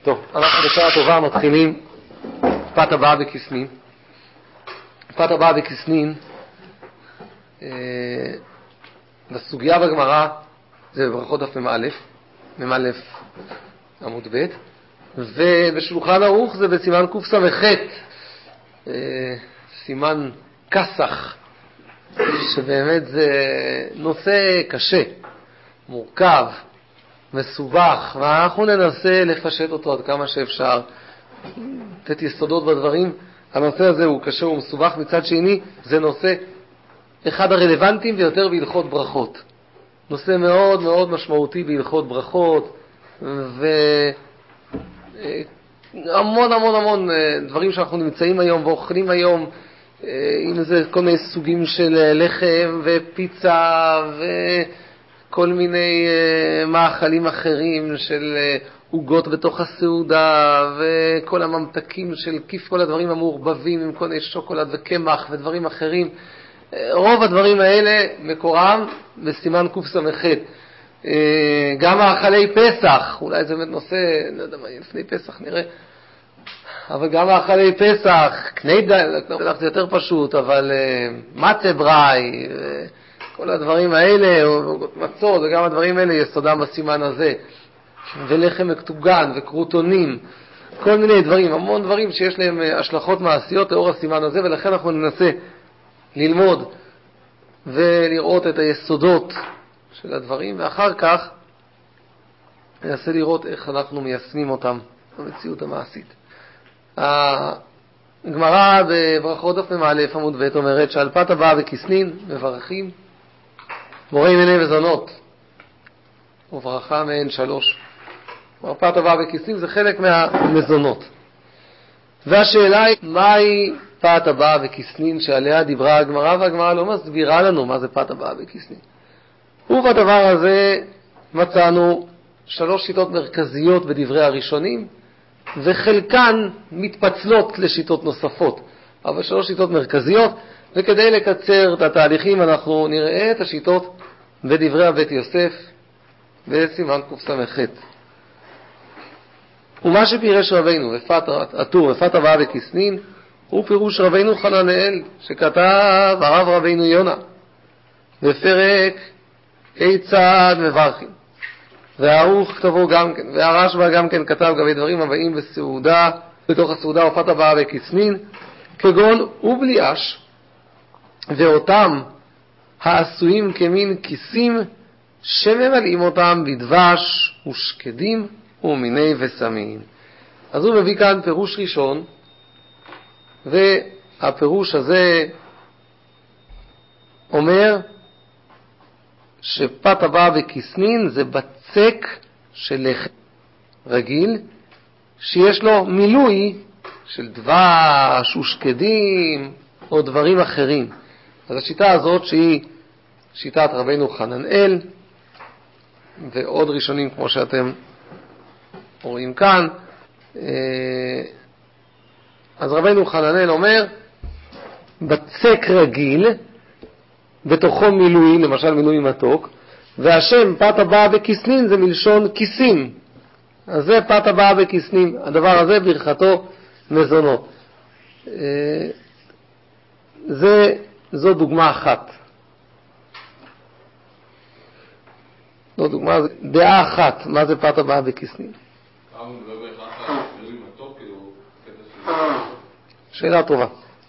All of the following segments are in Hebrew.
טוב, אנחנו בשעה טובה מתחילים פת הבאה בכסנין. פת הבאה בכסנין, בסוגיה בגמרא, זה בברכות דף מ"א עמוד ב', ובשולחן ערוך זה בסימן קס"ח, סימן כסח, שבאמת זה נושא קשה, מורכב, מסובך, ואנחנו ננסה לפשט אותו עד כמה שאפשר, לתת יסודות בדברים. הנושא הזה הוא קשה ומסובך, מצד שני זה נושא אחד הרלוונטיים ויותר בהלכות ברכות, נושא מאוד מאוד משמעותי בהלכות ברכות, והמון המון המון דברים שאנחנו נמצאים היום ואוכלים היום, אם זה כל מיני סוגים של לחם ופיצה וכל מיני מאכלים אחרים של עוגות בתוך הסעודה וכל הממתקים של כיף, כל הדברים המעורבבים עם כל מיני שוקולד וקמח ודברים אחרים. רוב הדברים האלה מקורם בסימן קס"ח. גם מאכלי פסח, אולי זה באמת נושא, לא יודע מה, לפני פסח נראה, אבל גם מאכלי פסח, קניידל, זה יותר פשוט, אבל מצה בראי, כל הדברים האלה, מצות, וגם הדברים האלה יסודם בסימן הזה, ולחם מקטוגן וקרוטונים, כל מיני דברים, המון דברים שיש להם השלכות מעשיות לאור הסימן הזה, ולכן אנחנו ננסה ללמוד ולראות את היסודות של הדברים, ואחר כך ננסה לראות איך אנחנו מיישמים אותם במציאות המעשית. הגמרא בברכות דף מ"א עמוד ב' אומרת שעל פת הבאה בכסנין מברכים בורא מיני וזונות, וברכה מהן 3. פת הבאה בכסנין זה חלק מהמזונות. והשאלה היא, מהי פת הבאה בכסנין שעליה דיברה הגמרא, והגמרא לא מסבירה לנו מה זה פת הבאה בכסנין. ובדבר הזה מצאנו 3 שיטות מרכזיות בדברי הראשונים, וחלקן מתפצלות לשיטות נוספות, אבל 3 שיטות מרכזיות, וכדי לקצר את התהליכים אנחנו נראה את השיטות בדברי הבית יוסף בסימן קס"ח. ומה שפירש רבינו הטור בפת הבאה בכסנין הוא פירוש רבינו חננאל שכתב הרב רבינו יונה בפרק כיצד מברכים, והערוך כתבו גם כן, והרשב"א גם כן כתב גם דברים הבאים בסעודה, בתוך הסעודה ופת הבאה בכסנין, כגון ובליאש, ואותם העשויים כמין כיסים שממלאים אותם בדבש ושקדים ומיני וסמים. אז הוא מביא כאן פירוש ראשון, והפירוש הזה אומר שפת הבאה בכסנין זה בצק של לחם רגיל שיש לו מילוי של דבש ושקדים או דברים אחרים. אז השיטה הזאת שהיא שיטת רבינו חננאל ועוד ראשונים כמו שאתם רואים כאן, אז רבינו חננאל אומר בצק רגיל בתוכו מילוי, למשל מילוי מתוק, והשם פת הבאה בכסנין זה מלשון כיסים, אז זה פת הבאה בכסנין. הדבר הזה ברכתו מזונות. זו דוגמה אחת, זו דוגמה, דעה אחת מה זה פת הבאה בכסנין. שאלה טובה.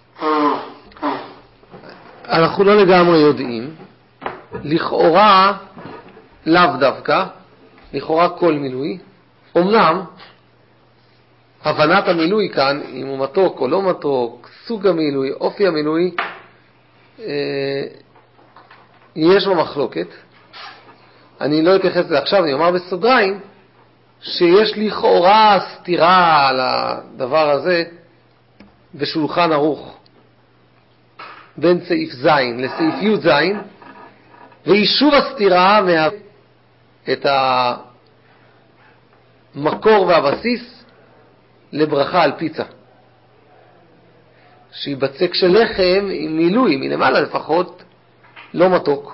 אנחנו לא לגמרי יודעים, לכאורה לאו דווקא, לכאורה כל מילוי, אמנם הבנת המילוי כאן, אם הוא מתוק או לא מתוק, סוג המילוי, אופי המילוי, יש בו מחלוקת. אני לא אתייחס לזה עכשיו, אני אומר בסוגריים שיש לכאורה סתירה על הדבר הזה בשולחן ערוך בין סעיף ז' לסעיף י' ז', ואישור הסתירה מהווה את המקור והבסיס לברכה על פיצה, שהיא בצק של לחם עם מילוי מלמעלה לפחות לא מתוק,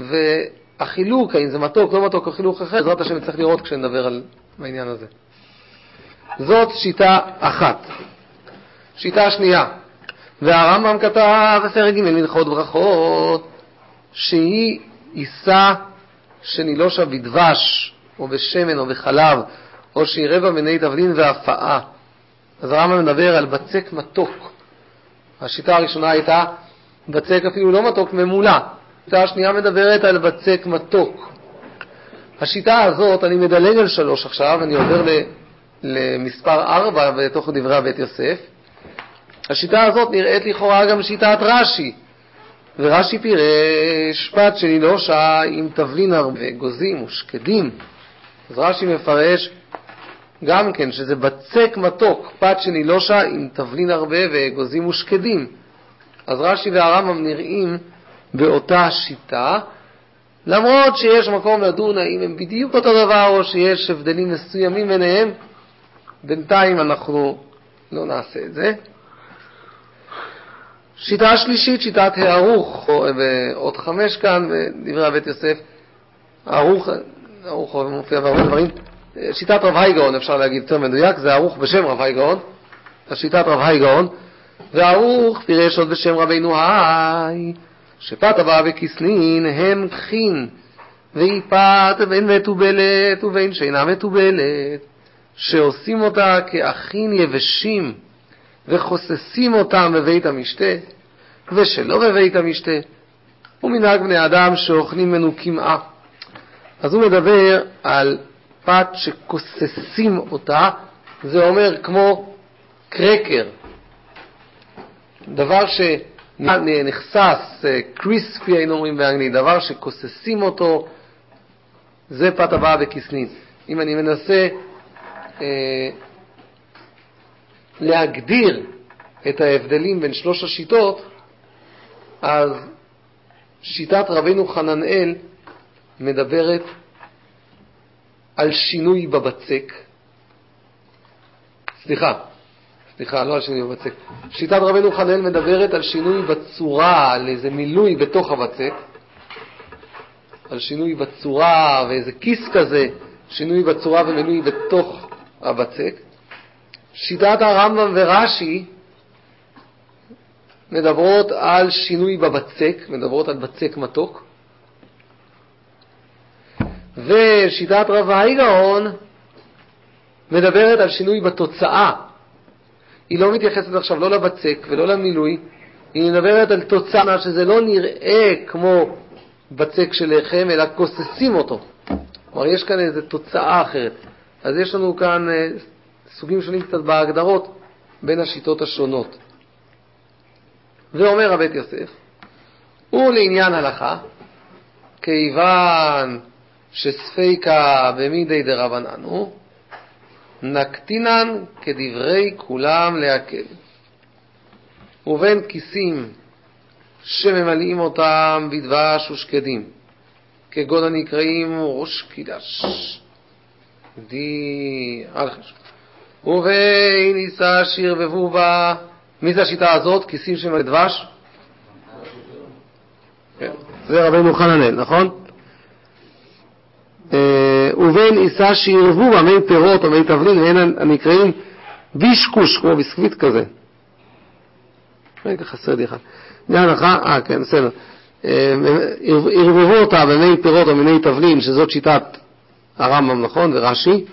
והחילוק האם זה מתוק לא מתוק או חילוק אחר בעזרת השם צריך לראות כשנדבר על העניין הזה. זאת שיטה אחת. שיטה שנייה, והרמב"ם כתב בפרק ג' הלכות ברכות, שהיא עיסה שנילושה בדבש או בשמן או בחלב, או שהיא רבע מיני תבלין והפעה. אז הרמב"ם מדבר על בצק מתוק. השיטה הראשונה הייתה בצק אפילו לא מתוק, ממולא. השיטה השנייה מדברת על בצק מתוק. השיטה הזאת, אני מדלג על 3 עכשיו, אני עובר למספר 4 בתוך דברי בית יוסף. השיטה הזאת נראית לכאורה גם שיטת רש"י, ורש"י פירש פת שנילושה עם תבלין הרבה, גוזים ושקדים. אז רש"י מפרש גם כן שזה בצק מתוק, פת שנילושה עם תבלין הרבה וגוזים ושקדים. אז רש"י והרמב"ם נראים באותה שיטה, למרות שיש מקום לדון האם הם בדיוק אותו דבר או שיש הבדלים מסוימים ביניהם. בינתיים אנחנו לא נעשה את זה. שיטה שלישית, שיטת הערוך, עוד 5 כאן בדברי בית יוסף. הערוך מופיע בהרבה דברים. שיטת רב הייגאון, אפשר להגיד יותר מדויק, זה הערוך בשם רב הייגאון, השיטת רב הייגאון. והערוך פירש עוד בשם רבינו היי, שפת הבאה בכסלין הם חין, והיא פת בין מתובלת ובין שאינה מתובלת, שעושים אותה כאחין יבשים וחוססים אותם בבית המשתה ושלא בבית המשתה, ומנהג בני אדם שאוכלים ממנו כמעה. אז הוא מדבר על פת שכוססים אותה, זה אומר כמו קרקר, דבר שנחסס, קריספי היינו אומרים באנגלית, דבר שכוססים אותו, זה פת הבאה בכסלין. אם אני מנסה להגדיר את ההבדלים בין 3 השיטות, אז שיטת רבינו חננאל מדברת על שינוי בבצק. סליחה, לא על שינוי בבצק. שיטת רבינו חננאל מדברת על שינוי בצורה, על איזה מילוי בתוך הבצק, על שינוי בצורה ואיזה כיס כזה, שינוי בצורה ומילוי בתוך הבצק. שיטת הרמב"ם ורש"י מדברות על שינוי בבצק, מדברות על בצק מתוק. ושיטת רב הייגאון מדברת על שינוי בתוצאה. היא לא מתייחסת עכשיו לא לבצק ולא למילוי, היא מדברת על תוצאה שזה לא נראה כמו בצק של לחם, אלא כוססים אותו. כלומר, יש כאן איזו תוצאה אחרת. אז יש לנו כאן סוגים שונים קצת בהגדרות בין השיטות השונות. ואומר הבית יוסף, ולעניין הלכה, כיוון שספיקה במידי דרבננו, נקטינן כדברי כולם להקל. ובין כיסים שממלאים אותם בדבש ושקדים, כגון הנקראים ראש קידש, די על חשב. ובין ניסה שירבבו בה, מי זה השיטה הזאת? כיסים שממלאים דבש? זה רבינו חננאל, נכון? ובין ניסה שירבבו בה מי פירות או מי תבלין, והן הנקראים בישקוש, כמו ביסקוויט כזה. רגע, חסר לי אחד. כן, בסדר. ערבבו אותה במי פירות או מיני תבלין, שזאת שיטת הרמב"ם, נכון, ורש"י.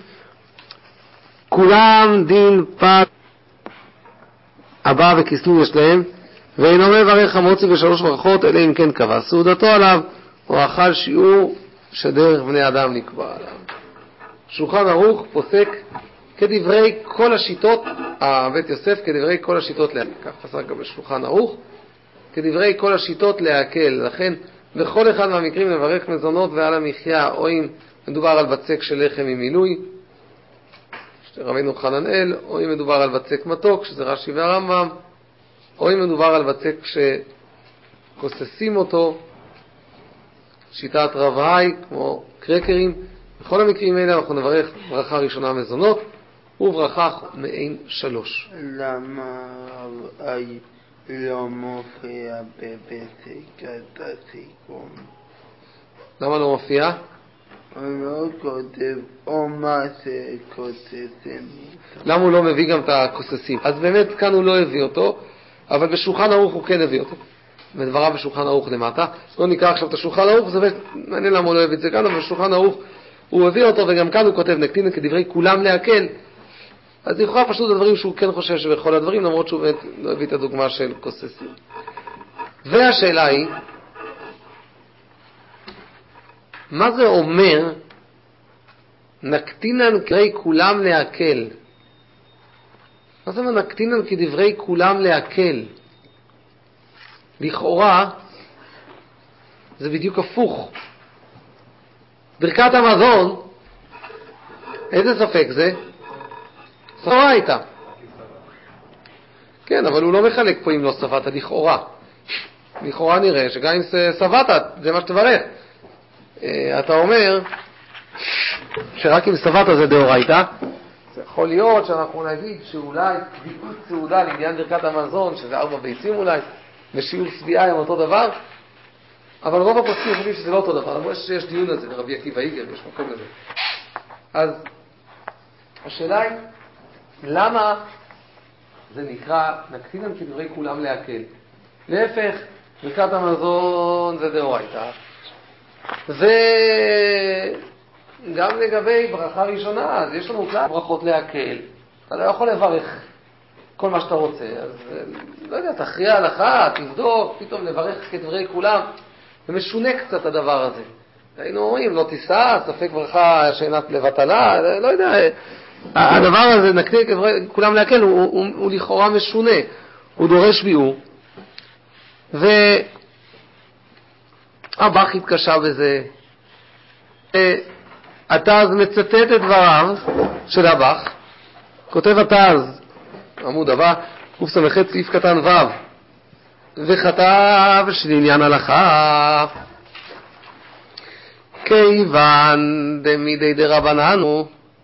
כולם דין פת הבא וכסלין יש להם, ואינו מברך המוציא ב3 ברכות, אלא אם כן קבע סעודתו עליו, או אכל שיעור שדרך בני אדם נקבע עליו. שולחן ערוך פוסק כדברי כל השיטות, בית יוסף כדברי כל השיטות להקל, כך פסק גם בשולחן ערוך, כדברי כל השיטות להקל. לכן בכל אחד מהמקרים לברך מזונות ועל המחיה, או אם מדובר על בצק של לחם עם מילוי, רבינו חננאל, או אם מדובר על בצק מתוק, שזה רש"י והרמב"ם, או אם מדובר על בצק שכוססים אותו, שיטת רב היי, כמו קרקרים. בכל המקרים האלה אנחנו נברך ברכה ראשונה מזונות, וברכה מעין 3. למה רב היי לא מופיע בבצק הסיכום? למה לא מופיע? לא כותב או מה שכותבים. למה הוא לא מביא גם את הכוססים? אז באמת כאן הוא לא הביא אותו, אבל בשולחן ערוך הוא כן הביא אותו. בדבריו בשולחן ערוך למטה. לא נקרא עכשיו את השולחן ערוך, זה מעניין למה הוא לא הביא את זה כאן, אבל בשולחן ערוך הוא הביא אותו, וגם כאן הוא כותב נקטין כדברי כולם להקל. אז לכאורה פשוט הדברים שהוא כן חושב שבכל הדברים, למרות שהוא באמת לא הביא את הדוגמה של כוססים. והשאלה היא, מה זה אומר נקטינן כדברי כולם להקל? מה זה אומר נקטינן כדברי כולם להקל? לכאורה זה בדיוק הפוך. ברכת המזון, איזה ספק זה? ספרה הייתה. כן, אבל הוא לא מחלק פה אם לא סברת, לכאורה. לכאורה נראה שגם אם סברת, זה מה שתברך. אתה אומר שרק אם סברת זה דאורייתא. זה יכול להיות שאנחנו נגיד שאולי קביעות סעודה לעניין ברכת המזון, שזה 4 ביצים אולי, ושיעור צביעה הם אותו דבר, אבל רוב הפוסקים חושבים שזה לא אותו דבר. למרות שיש דיון על זה, לרבי עקיבא איגר, יש מקום לזה. אז השאלה היא, למה זה נקרא נקטינן כדברי כולם להקל? להפך, ברכת המזון זה דאורייתא. וגם לגבי ברכה ראשונה, אז יש לנו כלל ברכות להקל. אתה לא יכול לברך כל מה שאתה רוצה, אז לא יודע, תכריע הלכה, תבדוק, פתאום לברך כדברי כולם. זה משונה קצת הדבר הזה. היינו אומרים, לא תישא, ספק ברכה שאינה לבטלה, לא יודע. הדבר הזה, נקטין כדברי כולם להקל, הוא לכאורה משונה. הוא דורש ביאור. והבח התקשה בזה. התז מצטט את דבריו של הבח. כותב התז, עמוד הבא, קס"ח סעיף קטן ו', וכתב שלעניין הלכה כיוון דמידי דרבננו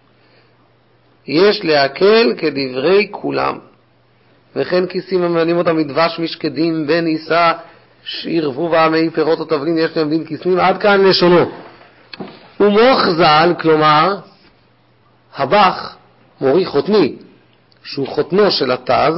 יש להקל כדברי כולם, וכן כיסים הממלאים אותם מדבש משקדים בן עיסה שירבו ועמי פירות או תבלין יש להם דין כיסים. עד כאן לשונו. ומוח ז"ל, כלומר הבח מורי חותני שהוא חותנו של התז,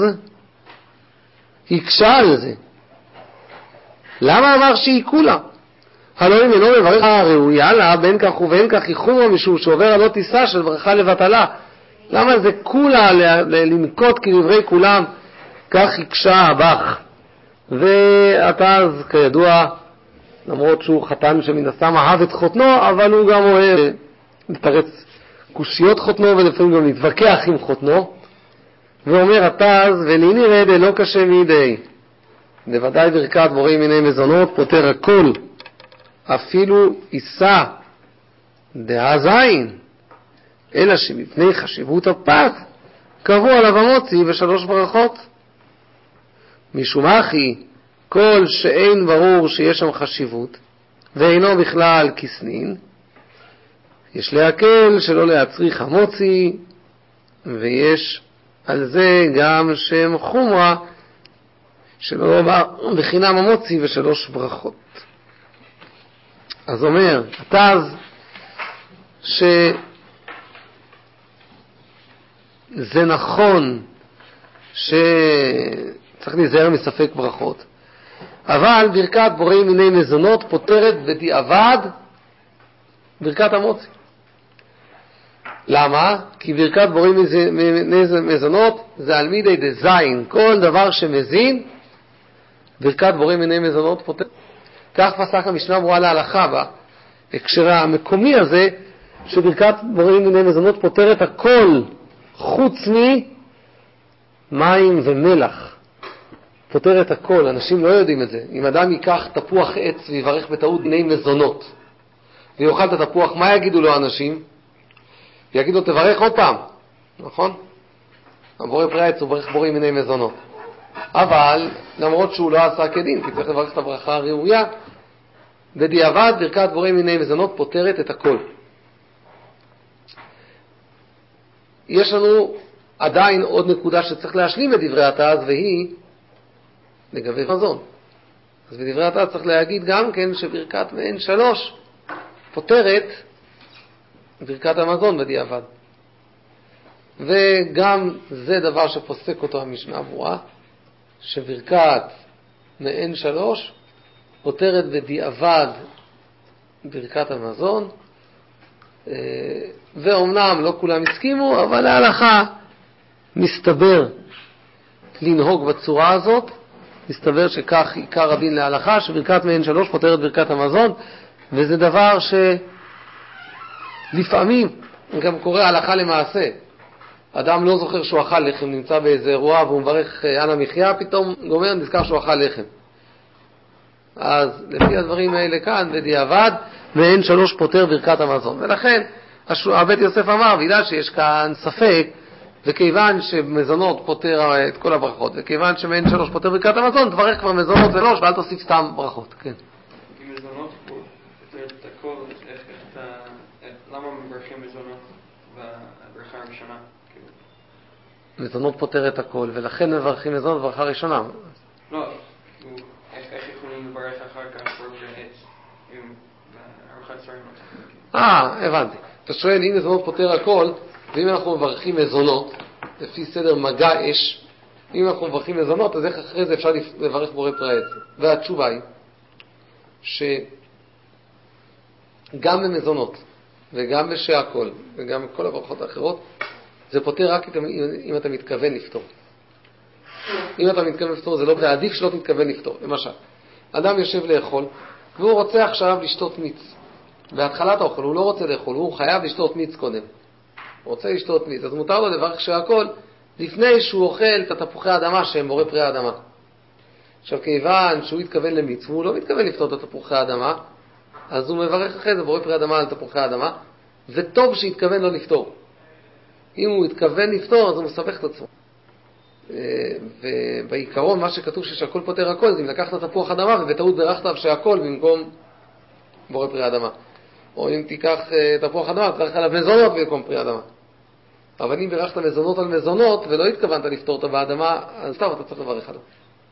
הקשה על זה. למה אמר שהיא כולה? הלא אם אינו מברך ראויה לה, בין כך ובין כך איחור משום שעובר על לא טיסה של ברכה לבטלה. למה זה כולה לנקוט כדברי כולם? כך הקשה הבח. והתז כידוע, למרות שהוא חתן שמן הסתם אהב את חותנו, אבל הוא גם אוהב לתרץ קושיות חותנו ולפעמים גם להתווכח עם חותנו. ואומר התז, וליני רד לא קשה מידי. בוודאי ברכת בורא מיני מזונות פותר הכל, אפילו עיסה דהזין, אלא שמפני חשיבות הפת קבעו עליו המוציא ב3 ברכות. משום אחי, כל שאין ברור שיש שם חשיבות ואינו בכלל כסנין, יש להקל שלא להצריך המוציא, ויש על זה גם שם חומרה שלא בא בחינם המוציא ו3 ברכות. אז אומר התז שזה נכון שצריך להיזהר מספק ברכות, אבל ברכת בורא מיני מזונות פותרת בדיעבד ברכת המוציא. למה? כי ברכת בורא מיני מזונות זה על מידי דזין, כל דבר שמזין ברכת בורא מיני מזונות פותרת. כך פסק המשנה ברורה להלכה בהקשר המקומי הזה, שברכת בורא מיני מזונות פותרת הכל חוץ ממים ומלח. פותרת הכל, אנשים לא יודעים את זה. אם אדם ייקח תפוח עץ ויברך בטעות מיני מזונות ויאכל את התפוח, מה יגידו לו אנשים? יגידו תברך עוד פעם, נכון? הבורא פרי העץ הוא ברך בורא מיני מזונות, אבל למרות שהוא לא עשה כדין, כי צריך לברך את הברכה הראויה, בדיעבד ברכת בורא מיני מזונות פותרת את הכל. יש לנו עדיין עוד נקודה שצריך להשלים את דברי התז, והיא לגבי מזון. אז בדברי התז צריך להגיד גם כן שברכת מעין 3 פותרת ברכת המזון בדיעבד. וגם זה דבר שפוסק אותו המשנה ברורה, שברכת מעין 3 פותרת בדיעבד ברכת המזון, ואומנם לא כולם הסכימו, אבל להלכה מסתבר לנהוג בצורה הזאת, מסתבר שכך עיקר הדין להלכה, שברכת מעין 3 פותרת ברכת המזון, וזה דבר שלפעמים גם קורה הלכה למעשה. אדם לא זוכר שהוא אכל לחם, נמצא באיזה אירוע והוא מברך על המחיה, פתאום גומר נזכר שהוא אכל לחם. אז לפי הדברים האלה כאן, בדיעבד, מעין 3 פותר ברכת המזון. ולכן הבית יוסף אמר, בגלל שיש כאן ספק, וכיוון שמזונות פותר את כל הברכות, וכיוון שמעין 3 פותר ברכת המזון, תברך כבר מזונות ו3, ואל תוסיף סתם ברכות. כן. אם מזונות פותר את הכל, למה מברכים מזונות בברכה הראשונה? מזונות פותר את הכל, ולכן מברכים מזונות בברכה ראשונה. לא, איך יכולים לברך אחר כך ברוכת עץ עם ארוחת צהריים? הבנתי. אתה שואל, אם מזונות פותר הכל, ואם אנחנו מברכים מזונות, לפי סדר מגע אש, אם אנחנו מברכים מזונות, אז איך אחרי זה אפשר לברך בורא פרי העץ? והתשובה היא, שגם במזונות, וגם בשהכל, וגם בכל הברכות האחרות, זה פותר רק אם אתה מתכוון לפתור. אם אתה מתכוון לפתור, זה לא, זה עדיף שלא תתכוון לפתור. למשל, אדם יושב לאכול, והוא רוצה עכשיו לשתות מיץ. בהתחלת האוכל הוא לא רוצה לאכול, הוא חייב לשתות מיץ קודם. הוא רוצה לשתות מיץ, אז מותר לו לברך שהכל לפני שהוא אוכל את התפוחי האדמה שהם בורא פרי האדמה. עכשיו, כיוון שהוא התכוון למיץ, והוא לא מתכוון לפתור את תפוחי האדמה, אז הוא מברך אחרי זה בורא פרי האדמה על תפוחי האדמה, וטוב שהתכוון לא לפתור. אם הוא התכוון לפתור, אז הוא מסבך את עצמו. ובעיקרון, מה שכתוב שהכל פותר הכל, זה אם לקחת תפוח אדמה ובטעות ברכת שהכל במקום בורא פרי האדמה. או אם תיקח תפוח אדמה, תברך עליו מזונות במקום פרי האדמה. אבל אם ברכת מזונות על מזונות ולא התכוונת לפתור אותה באדמה, אז סתם אתה צריך לברך עליו.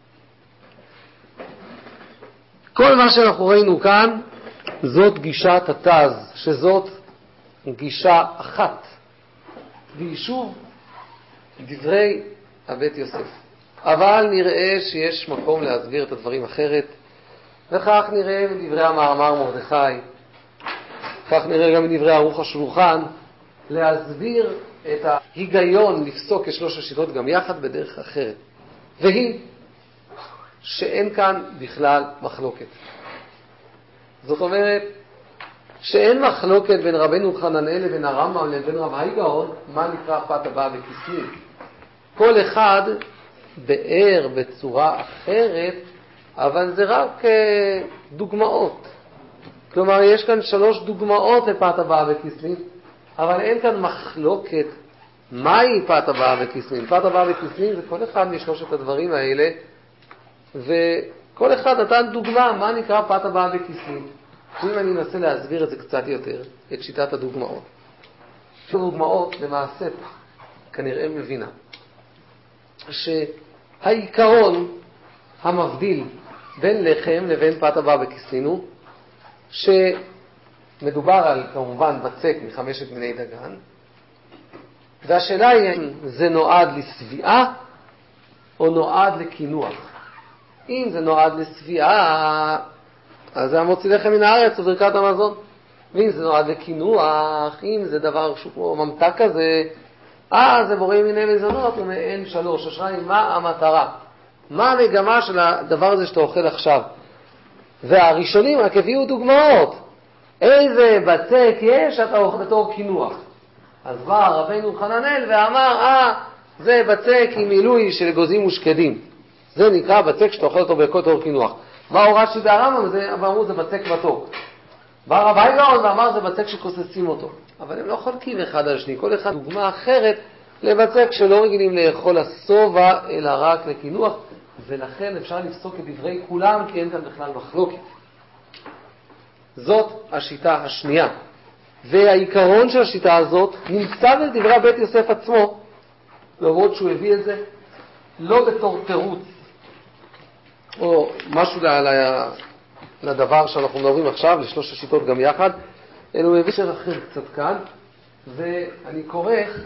כל מה שאנחנו ראינו כאן, זאת גישת התז, שזאת גישה אחת. ויישוב דברי הבית יוסף. אבל נראה שיש מקום להסביר את הדברים אחרת, וכך נראה מדברי המאמר מרדכי, כך נראה גם מדברי ערוך השולחן, להסביר את ההיגיון לפסוק כשלוש השיטות גם יחד בדרך אחרת. והיא שאין כאן בכלל מחלוקת. זאת אומרת, שאין מחלוקת בין רבנו חננאל לבין הרמב"ם לבין רב היגאון, מה נקרא פת הבאה בכיסים. כל אחד באר בצורה אחרת, אבל זה רק דוגמאות. כלומר, יש כאן 3 דוגמאות לפת הבאה בכיסים, אבל אין כאן מחלוקת מהי פת הבאה בכיסים. פת הבאה בכיסים זה כל אחד משלושת הדברים האלה, וכל אחד נתן דוגמה מה נקרא פת הבאה בכיסים. אם אני אנסה להסביר את זה קצת יותר, את שיטת הדוגמאות. דוגמאות למעשה כנראה מבינה שהעיקרון המבדיל בין לחם לבין פת הבאה בכיסים הוא שמדובר על כמובן בצק מחמשת מיני דגן, והשאלה היא אם זה נועד לסביעה או נועד לקינוח. אם זה נועד לסביעה, אז זה המוציא לחם מן הארץ וברכת המזון. ואם זה נועד לקינוח, אם זה דבר שהוא כמו ממתק כזה, זה בורא מיני מזונות ומעין 3. השאלה היא מה המטרה? מה המגמה של הדבר הזה שאתה אוכל עכשיו? והראשונים רק הביאו דוגמאות. איזה בצק יש אתה אוכל בתור קינוח? אז בא רבנו חננאל ואמר, זה בצק עם מילוי של אגוזים ושקדים. זה נקרא בצק שאתה אוכל אותו בתור קינוח. בא רש"י והרמב"ם ואמרו זה בצק מתוק. בא רב היגאון ואמר זה בצק שכוססים אותו. אבל הם לא חולקים אחד על שני, כל אחד דוגמה אחרת לבצק שלא רגילים לאכול השובע אלא רק לקינוח, ולכן אפשר לפסוק את דברי כולם כי אין כאן בכלל מחלוקת. זאת השיטה השנייה. והעיקרון של השיטה הזאת נמצא בדברי בית יוסף עצמו, למרות שהוא הביא את זה לא בתור תירוץ או משהו לדבר שאנחנו מדברים עכשיו, לשלוש השיטות גם יחד, אלו הקשר אחר קצת כאן, ואני כורך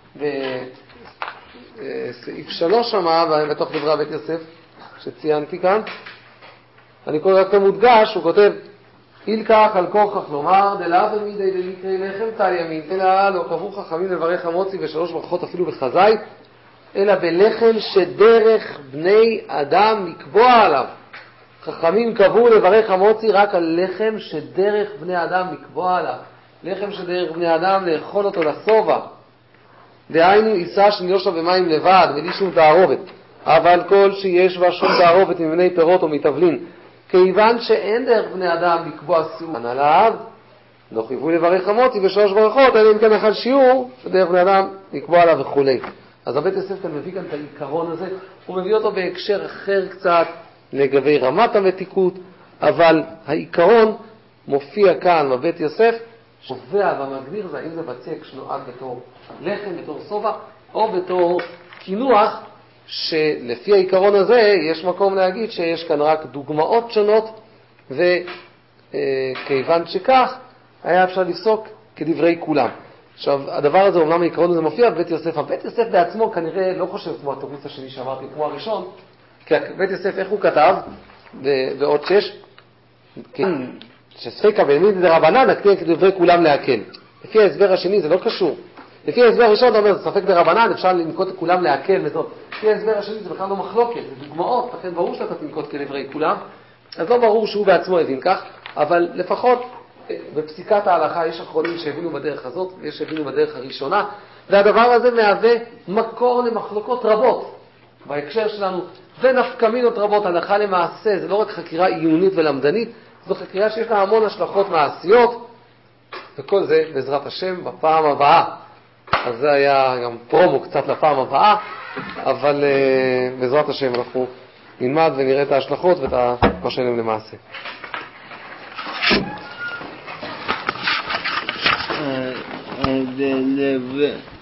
בסעיף 3 שמה, בתוך דברי בית יוסף שציינתי כאן, אני קורא רק המודגש, הוא כותב, אילקח על כורכך לומר, דלאו תמידי דליקרי לחם תל ימין, אלא לא קבעו חכמים לברך המוצי ושלוש ברכות אפילו בחזאי, אלא בלחם שדרך בני אדם לקבוע עליו. חכמים קבעו לברך המוצי רק על לחם שדרך בני אדם לקבוע עליו. לחם שדרך בני אדם לאכול אותו לסובה. דהיינו עיסה שניושה במים לבד, בלי שום תערובת. אבל כל שיש בה שום תערובת מבני פירות או מתבלין, כיוון שאין דרך בני אדם לקבוע סימן עליו, לא חייבו לברך המוצי בשלוש ברכות, אלא אם כן אכל שיעור שדרך בני אדם לקבוע עליו וכו'. אז הבית יוסף כאן מביא כאן את העיקרון הזה, הוא מביא אותו בהקשר אחר קצת לגבי רמת המתיקות, אבל העיקרון מופיע כאן בבית יוסף, שקובע ומגדיר זה האם זה בצק שנועד בתור לחם, בתור סובה, או בתור קינוח, שלפי העיקרון הזה יש מקום להגיד שיש כאן רק דוגמאות שונות, וכיוון שכך היה אפשר לפסוק כדברי כולם. עכשיו, הדבר הזה, אומנם העיקרון הזה מופיע בבית יוסף, הבית יוסף בעצמו כנראה לא חושב כמו התירוץ השני שאמרתי, כמו הראשון, כי בית יוסף איך הוא כתב, ועוד שספיקה בימין דרבנן, נקטין כדברי כולם להקל. לפי ההסבר השני זה לא קשור. לפי ההסבר הראשון אתה אומר, זה ספק דרבנן, אפשר לנקוט כולם להקל וזאת. לפי ההסבר השני זה בכלל לא מחלוקת, זה דוגמאות, לכן ברור שאתה תנקוט כדברי כולם. אז לא ברור שהוא בעצמו הבין כך, אבל לפחות בפסיקת ההלכה יש אחרונים שהבינו בדרך הזאת, ויש שהבינו בדרך הראשונה, והדבר הזה מהווה מקור למחלוקות רבות בהקשר שלנו, ונפקמינות רבות, הלכה למעשה, זה לא רק חקירה עיונית ולמדנית, זו חקירה שיש לה המון השלכות מעשיות, וכל זה בעזרת השם בפעם הבאה. אז זה היה גם פרומו קצת לפעם הבאה, אבל בעזרת השם אנחנו נלמד ונראה את ההשלכות ואת מה שלהם למעשה. זה